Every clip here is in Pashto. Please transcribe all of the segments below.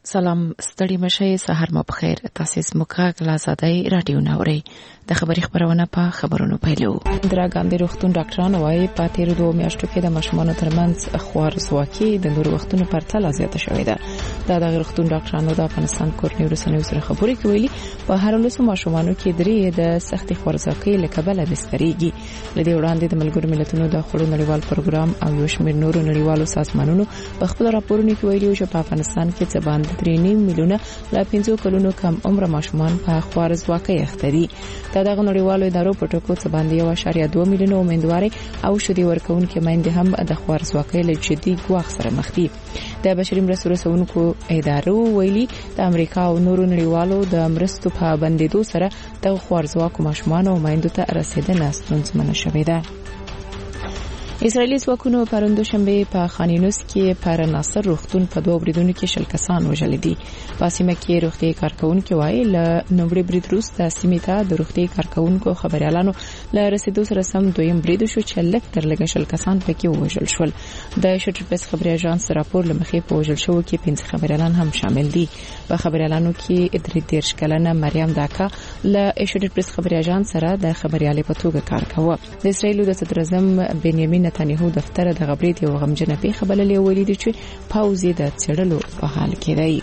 سلام ستړي مشه سحر مو بخیر تاسو مکه کلاسادای رادیو نوري د خبري خبرونه په خبرونو پیلو اندرا ګاندی روغتون ډاکټرانو وايي په تیر 2 میاشتو کې د ماشومانو ترمنځ خوارزواکي د نور وختونو پر تل زیاته شوې ده د روغتون ډاکټرانو د افغانستان کورنیو رسنیو سره خبرې کوي په هر لوسو ماشومانو کې درې د سختي خوارزواکي لکبل بستريږي لدې وړاندې د ملګرو ملتونو د خړو نړیوال پروګرام او یو شمېر نورو نړیوالو سازمانونو په خپل راپورونو کې ویلي چې په افغانستان کې څه باندې 3.5 میلیونه لا 15 کلونو کم عمر ماشومان په خوارزواکۍ اخته دي. دغه نړیوالو ادارو په ټکو څه باندې 1.2 میلیونه امیندواري او شدي ورکوونکې میندې هم د خوارزواکۍ له جدي ګواښ سره مخ دي. د بشري مرستو رسونکو ادارو ویلي د امریکا او نورو نړیوالو د مرستو په بندیدو سره د خوارزواکو ماشومان او میندو ته رسیدنه ستونزمنه شوې ده. اسرائیلي ځواکونو پروندو شنبه په خان یونس کې پر ناصر روغتون په 2 بریدونو کې شل کسان وژل دي. په سیمه کې روغتي کارکونکو وایي ل نومړي برید وروسته سیمه ته د روغتي کارکونکو خبريالانو ل رسیدو سره سم دویم برید شو چې لک تر لګ شل کسان پکې وژل شول. د شټرپس خبري اژانس راپور لمخې په وژل شو کې 5 خبريالان هم شامل دي. په خبريالانو کې 33 کلنه مریم داکا ل شټرپس خبري اژانس سره د خبريالي په توګه کار کاوه. د اسرائیل د صدر اعظم بنیامین نتانیاهو دفتر د غبرید یو غمجنه پیښه بللې ویلي چې پاوزي د چړلو په حال کې دی.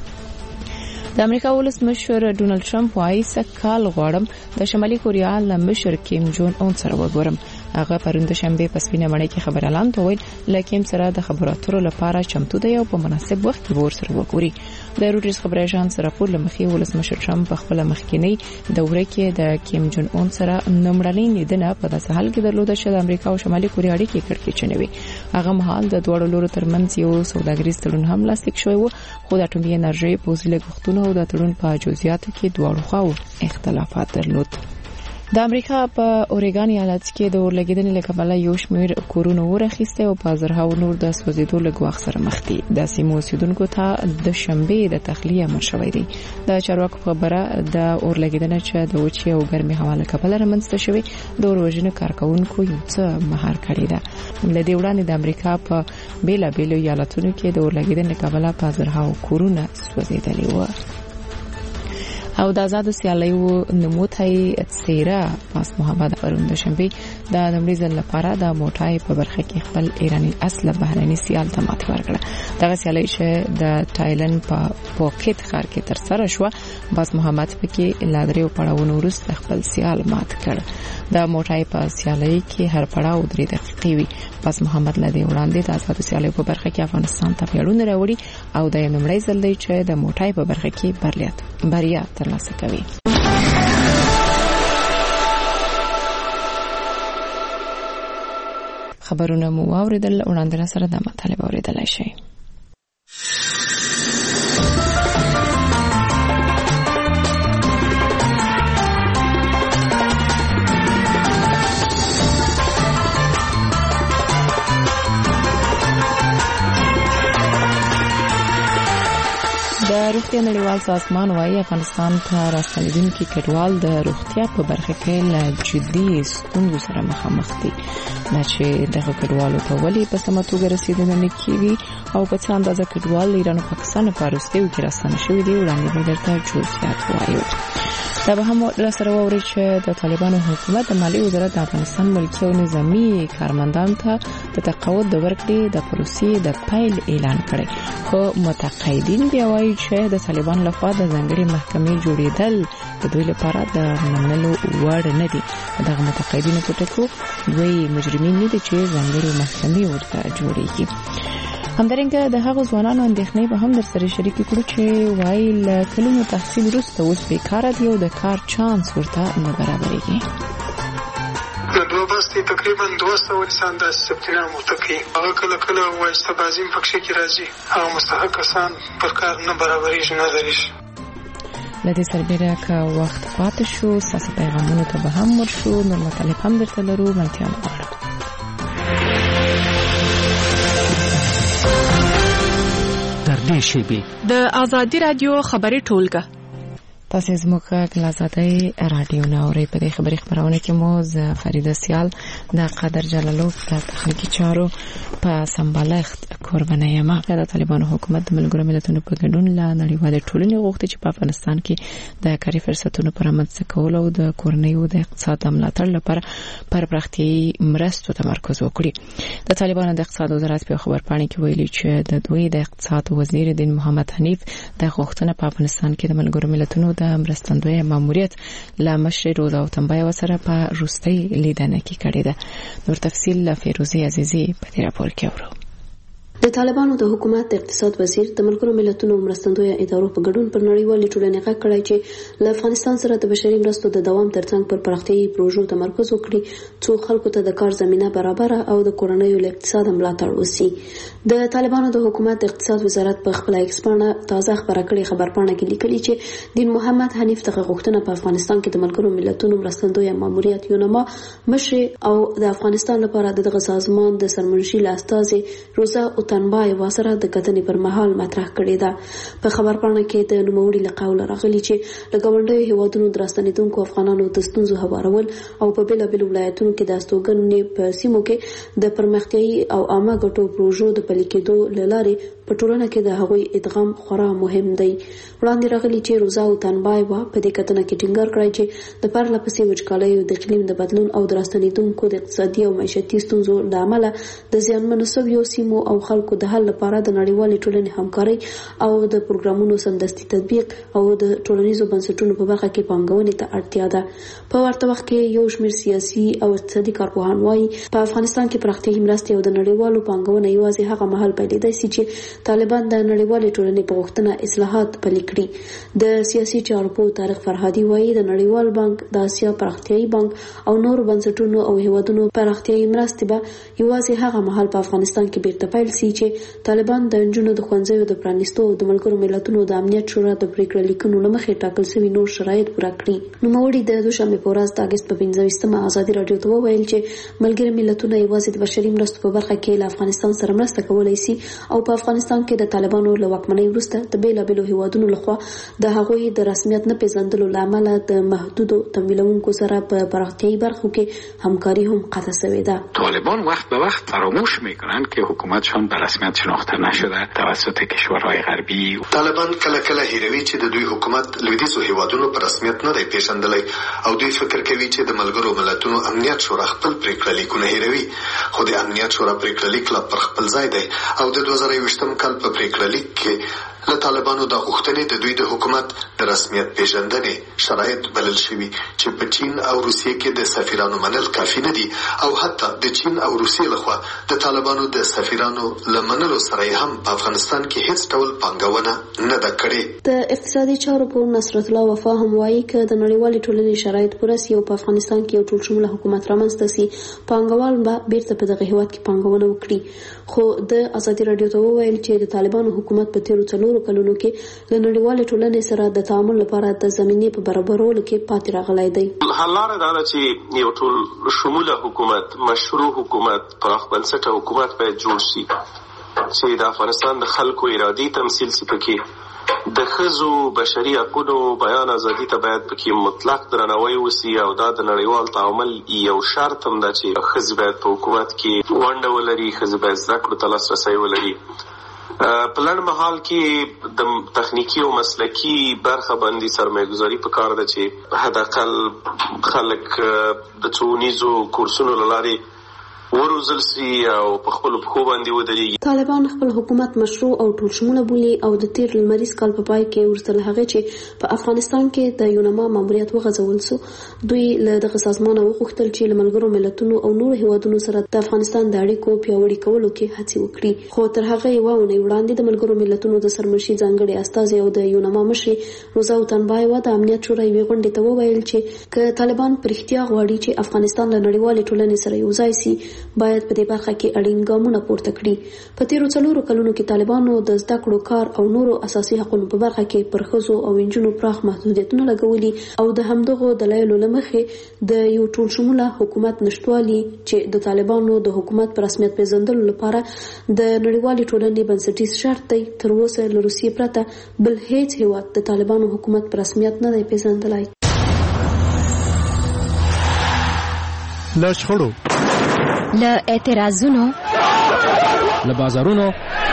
د امریکا ولسمشر ډونالد ټرمپ وايي سکهال غواړم د شمالي کوریا له مشر کیم جون اون سره وګورم. هغه پرونده شنبه په سپینه مړی کې خبرالان ته ویل لکه سره د خبرو اترو لپاره چمتو دی او په مناسب وخت کې ور سره وګوري. د روټرز خبري اژانس راپور لمخې ولسمشر ټرمپ په خپل مخکینی دوره کې د کیم جون اون سره نمړنۍ لیدنه په داسې حال کې درلوده چې د امریکا او شمالي کوریا اړیکې کړکېچنوي. هغه مهال د دوه لورو ترمنځ یو سوداګریز تړون هم لاسلیک شوی و خو د اټومي انرژي په وسیله غوښتنو او د تړون په جزئیاتو کې دواړو خواو اختلافات درلود. د امریکا په اوريګان ایالت کې د اورلګیدنې لکبله یو شمېر کورونه ورخیسته او په زرهاو نور د سوځیدو لګواخ سره مخ دي. د سیمو اوسیدونکو ته د شنبه د تخلیه امر شوی دی. د چارواکو خبره د اورلګیدنې چې د وچې او ګرمي هوا لکبله رامنځته شوی د اوروژن کارکونکو یو څه مهار کړی ده. لدې وړاندې د امریکا په بیلابیلو ایالتونو کې د اورلګیدنې لکبله په زرهاو کورونه سوځیدلي و. او د آزاد سیالیو نموتای څیره پاس محمد پرونده شنبه د نمړي ځل لپاره د موټای په برخه کې خپل ایرانی اصل بهرني سیال ته ماتې ورکړه. دغه سیالي چې د تایلند په پوکټ ښار کې تر سره شو پاس محمد پکې لادریو پړاوونو وروسته خپل سیال مات کړ. د موټای په سیالي کې هر پړاو 3 دقیقې وي. پاس محمد لدی وړاندې د آزاد سیالیو په برخه کې افغانستان ته پیړونه راوړي او د نمړي ځل دی چې د موټای په برخه کې بریا ترلاسه کوي. خبرونه مو واوریدل وړاندې سره د مطالبه اوریدلای شئ. د روغتیا نړیوال سازمان وايي افغانستان ته راستنیدونکي کډوال د روغتیا په برخه کې له جدي ستونزو سره مخامخ دي. چې دغه کډوالو ته ولې په سمه توګه رسیدنه نه کیږي او په څه اندازه کډوال ایران او پاکستان په وروستیو کې راستنه شوي دي وړاندې به درته جزئیات وایو. دا به هم راسره ووري چې د طالبانو حکومت د مالی وزارت د افغانستان ملکي او نظامی کارمندان ته د تقاعد د ورکړې د پروسې د پیل اعلان کړي. خو متقاعدین بیا وایي چې د طالبان لخوا د ځانګړي محکمې جوړېدل د دوی لپاره د منلو وړ نه دي. دغه متقاعدین په ټکو دوی مجرمین نه دي چې ځانګړي محکمې ورته جوړېږي. همدارنګه د هغو ځوانانو اندېښنې به هم در سره شریکې کړو چې وایي له کلونو تحصیل وروسته اوس بیکاره دي او د کار چانس ورته نه برابرېږي. دوه بستې تقریبا 200 انسان داسې ثبت نام ورته کوي. هغه کله کله وایسته بازي پکښې کې راځي. هغه مستحق کسان پر کار نه برابرېږي نه درېږي. له دې سربېره که وخت پاتې شو ساسي پیغامونو ته به هم ورشو. نور مطالب هم درته لرو. ملتیا غواړم. د ازادي رادیو خبري ټولګه تاسو زموږ غلازادي رادیو ناوري په دې خبري خبرونه کې مو ز فرید سیال د قادر جلالوف د تخنیکی چارو په سمبالښت قرباني یم. د طالبانو حکومت د ملګرو ملتونو په ګډون لا نړیوال ټولنې غوښتي چې په افغانستان کې د کاري فرصتونو پر رامنځته کول او د کورنیو د اقتصاد ملاتړ لپاره پر پراختیايي مرستو تمرکز وکړي. د طالبانو د اقتصاد وزارت په خبرپاڼه کې ویلي چې د دوی د اقتصاد وزیر دین محمد حنیف د غوښتنه په افغانستان کې د ملګرو ملتونو د مرستندوی ماموریت لا مشر روزا وطنبای وسره په روستي لیدنه کې کړې ده. نور تفصیل له فیروزی عزیزی په دې راپور کې اورو. د طالبانو د حکومت د اقتصاد وزیر د ملګرو ملتونو مرستندوی ادارو په ګډون پر نړیوالې ټولنې غږ کړی چې له افغانستان سره د بشري مرستو د دوام ترڅنګ پر پراختیايي پروژو تمرکز وکړي څو خلکو ته د کار زمينه برابر او د کورنیو له اقتصاد ملاتړ وشي. د طالبانو د حکومت د اقتصاد وزارت په خپل ایکس باندې تازه خبره کړې خبرپاڼه کې لیکلي چې دین محمد حنیف ته غوښتنه په افغانستان کې د ملګرو ملتونو مرستندوی ماموریت یونما مشر او د افغانستان لپاره دغه سازمان د سرمنشي لاستازي روزا وطنبای وسره د کتنې پر مهال مطرح کړې ده. په خبرپاڼه کې د نوموړي له قوله راغلي چې د ګاونډیو هیوادونو د راستنیدونکو افغانانو د ستونزو هوارول او په بیلابیلو ولایتونو کې د استوګنې په سیمو کې د پرمختیايي او عامه ګټو پروژو د پلي کېدو له لارې په ټولنه کې د هغوی ادغام خورا مهم دی. وړاندې راغلي چې روزا وطنبای په دې کتنه کې ټینګار کړی چې د پرله پسې وچکالیو د اقلیم د بدلون او د راستنیدونکو د اقتصادي او معیشتي ستونزو له امله د زیانمنو شویو سیمو او خلکو د حل لپاره د نړیوالې ټولنې همکاري او د پروګرامونو سمدستي تطبیق او د ټولنیزو بنسټونو په برخه کې پانګونې ته اړتیا ده. په ورته وخت کې یو شمېر سیاسي او اقتصادي کارپوهان وايي په افغانستان کې پراختیايي مرستې او د نړیوالو پانګونې یوازې هغه مهال پیلېدای شي چې طالبان د نړیوالې ټولنې په غوښتنه اصلاحات پلي کړي. د سیاسي چارو په طارق فرهادي وايي د نړیوال بانک د اسیا پراختیايي بانک او نور بنسټونو او هیوادونو پراختیايي مرستې به یوازې هغه مهال په افغانستان کې بیرته پیل شي چې طالبان د انجونو د ښوونځیو د پرانیستو او د ملګرو ملتونو د امنیت شورا د پریکړې لیکونو له مخې ټاکل شوي نور شرایط پوره کړي. نوموړي د دوشنبه په ورځ د اگست په 15مه ازادي راډیو ته وویل چې ملګري ملتونه یوازې د بشري مرستو په برخه کې له افغانستان سره مرسته کولای شي او په افغانستان کې د طالبانو له واکمنۍ وروسته د بیلابیلو هیوادونو لخوا د هغوی د رسمیت نه پیژندلو له امله د محدودو تمویلونکو سره په پراختیايي برخو کې همکاري هم قطع شوې ده. طالبان وقت به وقت فراموش میکنند که حکومتشان به رسمیت شناخته نشده توسط کشورهای غربی. طالبان کله کله هیروي چې د دوی حکومت لویدیځو هیوادونو په رسمیت نه دی پیژندلی او دوی فکر کوي چې د ملګرو ملتونو امنیت شورا خپل پریکړه لیکونه هیروي، خو د امنیت شورا پریکړه لیک لا پر خپل ځای دی او د 2020 کال په پریکړه لیک کې له طالبانو د غوښتنې د دوی د حکومت د رسمیت پیژندنې شرایط بلل شوي چې په چین او روسیې کې د سفیرانو منل کافي نه دي او حتی د چین او روسیې لخوا د طالبانو د سفیرانو لمنلو سره هم په افغانستان کې هیڅ ډول پانګونه نه ده کړې. د اقتصادي چارو په نصرت الله وفا هم وایي چې د نړیوالې ټولنې شرایط پوره سي او په افغانستان کې یو ټول شموله حکومت رامنځته سي پانګوال به بیرته په دغه هیواد کې پانګونه وکړي. خو د ازادي راډیو ته وویل چې د طالبانو حکومت په تیرو 4 کلونو کې له نړیوالې ټولنې سره د تعامل لپاره د زمینې په برابرولو کې پاتې راغلی دی. حل لاره دا ده چې یو ټول شموله حکومت، مشروع حکومت، پراخ بنسټه حکومت باید جوړ شي چې د افغانستان د خلکو ارادي تمثیل شي. پکې د ښځو بشري حقونو بیان ازادي ته باید پکې مطلق درناوی وشي او دا د نړیوال تعامل یو شرط هم ده چې ښځې باید په حکومت کې ونډه ولري، ښځې باید زده کړو ته لاسرسی ولري. په لنډ مهال کې د تخنیکی او مسلکی برخه باندې سرمایه‌ګذاري پکار ده چې حداقل خلک د څونیزو کورسونو لارې وروزل سي او په خپل پخو باندې ودرېږي. طالبان خپل حکومت مشروع او ټول شموله بولي او د تیر لمریز کال په پای کې ورسره هغه چې په افغانستان کې د یونما ماموریت وغځول سو. دوی له دغه سازمان وغوښتل چې ملګرو ملتونو او نور هیوادونو سره د افغانستان د اړیکو پیاوړي کولو کې هڅه وکړي. خو تر هغه یو ونې وړاندې د ملګرو ملتونو د سرمنشي ځانګړي استازي او د یونما مشر روزا وطنبای د امنیت شورا یوې غونډې ته وویل چې که طالبان پرختیا غواړي چې افغانستان له نړیوالې ټولنې سره یو ځای شي باید په دې برخه کې اړین ګامونه پورته کړي. په تیرو 4 کلونو کې طالبانو د زده کړو، کار او نورو اساسي حقوقو په برخه کې پر ښځو او نجونو پراخ محدودیتونه لګولي او د همدغو دلایلو له مخې د یو ټول شموله حکومت نشټوالي چې د طالبانو د حکومت په رسمیت پیژندلو لپاره د نړیوالې ټولنې بنسټیز شرط دی. تر اوسه له روسیې پرته بل هیڅ هیواد د طالبانو حکومت په رسمیت نه دی پیژندلی. له شخړو، له اعتراضونو، له بازارونو،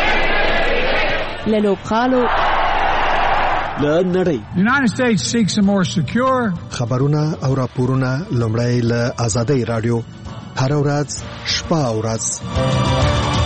له لوبغالو، له نړۍ. The United States seeks a more secure. خبرونه او راپورونه لومړی له آزادۍ رادیو هر ورځ شپه او ورځ.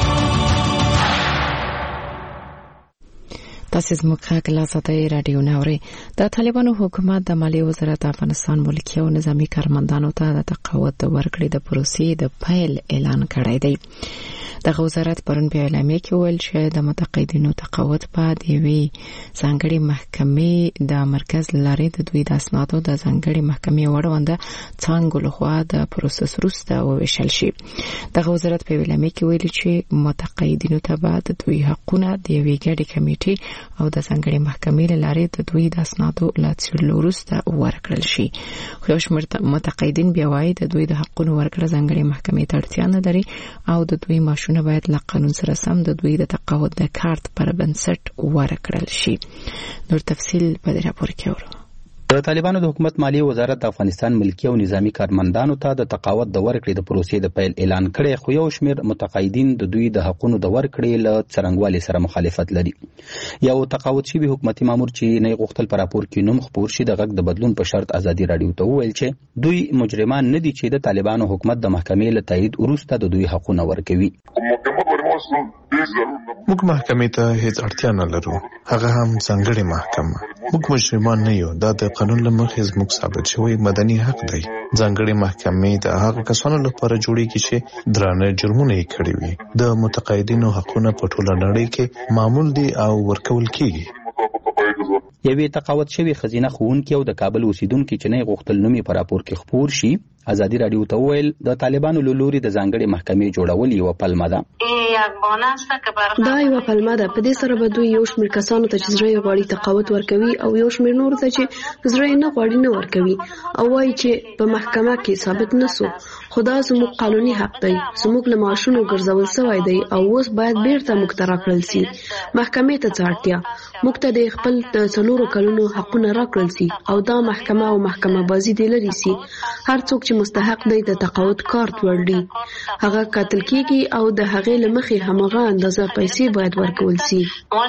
تاسو زموږ غږ له آزادۍ رادیو نه اورئ. د طالبانو حکومت د مالیې وزارت افغانستان ملکي او نظامی کارمندانو ته د تقاعد د ورکړې د پروسې د پیل اعلان کړی دی. دغه وزارت پرون په اعلامیه کې ویل چې د متقاعدینو تقاعد په د یوې ځانګړې محکمې د مرکز لارې د دوی د اسنادو د ځانګړې محکمې وړاندې څنګه لخوا د پروسس وروسته وویشل شي. دغه وزارت په اعلامیه کې ویل چې متقاعدینو ته به د دوی حقونه د یوې ګډې کمیټې او د ځانګړې محکمې لارې د دوی د اسنادو له څېړلو وروسته ورکړل شي. خو یو شمېر متقاعدین بیا وایي د دوی د حقونو ورکړه ځانګړې محکمې ته اړتیا نه لري او د دوی معاشونه باید له قانون سره سم د دوی د تقاعد د کارت پر بنسټ ورکړل شي. نور تفصیل په دې راپور کې اورو. د طالبانو د حکومت مالیې وزارت د افغانستان ملکي او نظامی کارمندانو ته د تقاعد د ورکړې د پروسې د پیل اعلان کړی، خو یو شمېر متقاعدین د دوی د حقونو د ورکړې له څرنګوالي سره مخالفت لري. یو تقاعد شوی حکومتي مامور چې نه غوښتل په راپور کې نوم خپور شي د غږ د بدلون په شرط ازادي رادیو ته وویل چې دوی مجرمان نه دي چې د طالبانو حکومت د محکمې له تایید وروسته د دوی حقونه ورکوي. موږ محکمې ته هیڅ اړتیا نه لرو، هغه هم ځانګړې محکمه. موږ مجرمان نه یو، دا د قانون له مخې زموږ ثابت شوی مدني حق دی. ځانګړې محکمې د هغه کسانو لپاره جوړیږي چې درانه جرمونه یې کړي وي. د متقاعدینو حقونه په ټوله نړۍ کې معمول دي او ورکول کیږي. یوې تقاعد شوی خزینه ښوونکي او د کابل اوسیدونکي چې نه غوښتل نوم یې په راپور کې خپور شي ازادي رادیو ته وویل د طالبانو له لوري د ځانګړې محکمې جوړول یوه پلمه ده. دا یوه پلمه ده. په دې سره به دوی یو شمېر کسانو ته چې زړه یې غواړي تقاعد ورکوي او یو شمېر نورو ته چې زړه یې نه غواړي نه ورکوي او وایي چې په محکمه کې ثابت نه سو. خو دا زموږ قانوني حق دی. زموږ له معاشونو ګرځول سوی دی او اوس باید بیرته موږ ته راکړل سي. محکمې ته څه اړتیا؟ موږ ته د خپل 4 کلونو حقونه راکړل سي او دا محکمه او محکمه بازي دی لري سي. هر څوک چې مستحق دی د تقاعد کارت ورړي هغه قتل کیږي او د هغې له مخې همغه اندازه پیسې باید ورکول سي.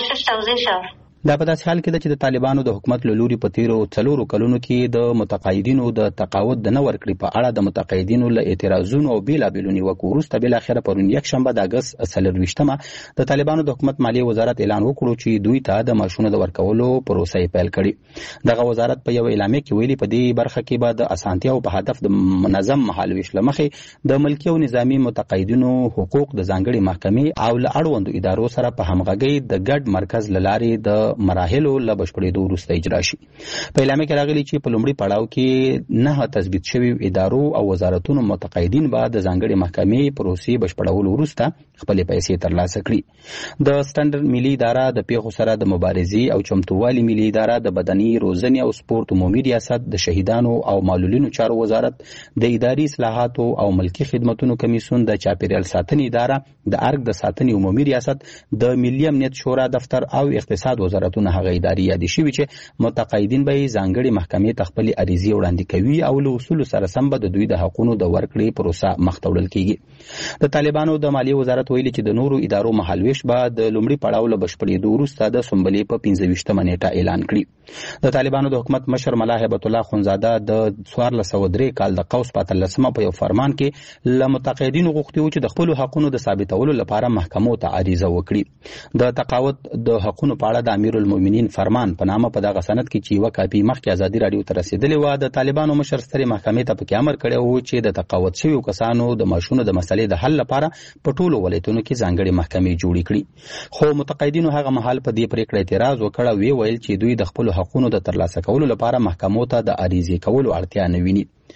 دا په داسې حال کې ده چې د طالبانو د حکومت له لوري په تیرو 4 کلونو کې د متقاعدینو د تقاعد د نه ورکړې په اړه د متقاعدینو له اعتراضونو او بېلابېلو نیوکو وروسته بالاخره پرون یکشنبه د اګست 24 د طالبانو د حکومت مالیې وزارت اعلان وکړو چې دوی ته د معاشونو د ورکولو پروسه یې پیل کړې. دغه وزارت په یو اعلامیه کې ویلي په دې برخه کې به د اسانتیاو په هدف د منظم مهالویش له مخې د ملکي او نظامي متقاعدینو حقوق د ځانګړې محکمې او له اړوندو ادارو سره په همغږۍ د ګډ مرکز له لارې د مراحلو له بشپړېدو وروسته اجرا شي. په اعلامیه کې راغلي چې په لومړي پړاو کې 9 تثبیت شوي ادارو او وزارتونو متقاعدین به د ځانګړې محکمې پروسې بشپړولو وروسته خپلې پیسې ترلاسه کړي. د سټنډرډ ملي اداره د پیښو سره د مبارزې او چمتووالي ملي اداره د بدني روزنې او سپورت عمومي ریاست د شهیدانو او معلولینو چارو وزارت د اداري اصلاحاتو او ملکي خدمتونو کمیسیون د چاپیریال ساتنې اداره د ارګ د ساتنې عمومي ریاست د ملي امنیت شورا دفتر او اقتصاد وزارتونه هغه ادارې یادې شوي چې متقاعدین به ځانګړې محکمې ته خپلې عریضې وړاندې کوي او له اصولو سره سم به د دوی د حقونو د ورکړې پروسه مخته وړل کیږي. د طالبانو د مالیې وزارت ویلي چې د نورو ادارو مهالویش به د لومړي پړاو له بشپړېدو وروسته د سنبلې په 25 نیټه اعلان کړي. د طالبانو د حکومت مشر ملا هیبت الله خونزاده د 1403 کال د قوس په 13 په یو فرمان کې له متقاعدینو غوښتي و چې د خپلو حقونو د ثابتولو لپاره محکمو ته عریضه وکړي. د تقاعد د حقونو په اړه د امیرالمؤمنین فرمان په نامه په دغه سند کې چې یوه کاپي مخکې ازادي رادیو ته رسېدلې وه د طالبانو مشر سترې محکمې ته پکې امر کړی و چې د تقاعد شویو کسانو د معاشونو د مسلې د حل لپاره په ټولو ولایتونو کې ځانګړې محکمې جوړې کړي. خو متقاعدینو هغه مهال په دې پرېکړه اعتراض وکړ او ویل چې دوی د خپلو حقونو د ترلاسه کولو لپاره محکمو ته د عریضې کولو اړتیا نه ویني.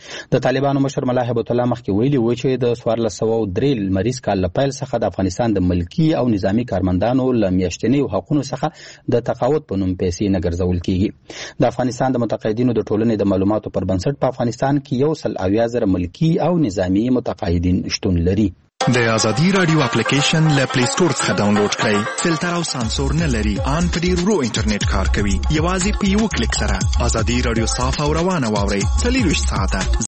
د طالبانو مشر ملا هیبت الله مخکې ویلي و چې د 1403 لمریز کال له پیل څخه د افغانستان د ملکي او نظامی کارمندانو له میاشتنیو حقونو څخه د تقاعد په نوم پیسې نه ګرځول کیږي. د افغانستان د متقاعدینو د ټولنې د معلوماتو پر بنسټ په افغانستان کې 170,000 ملکي او نظامی متقاعدین شتون لري. د ازادي رادیو اپلیکیشن له پلی سٹور څخه ډاونلوډ کړئ. فلټر او سانسور نه لري. ان په ډیر ورو انټرنیټ کار کوي. یوازې په یو کلیک سره ازادي رادیو صاف او روانه واورئ. 24 ساعته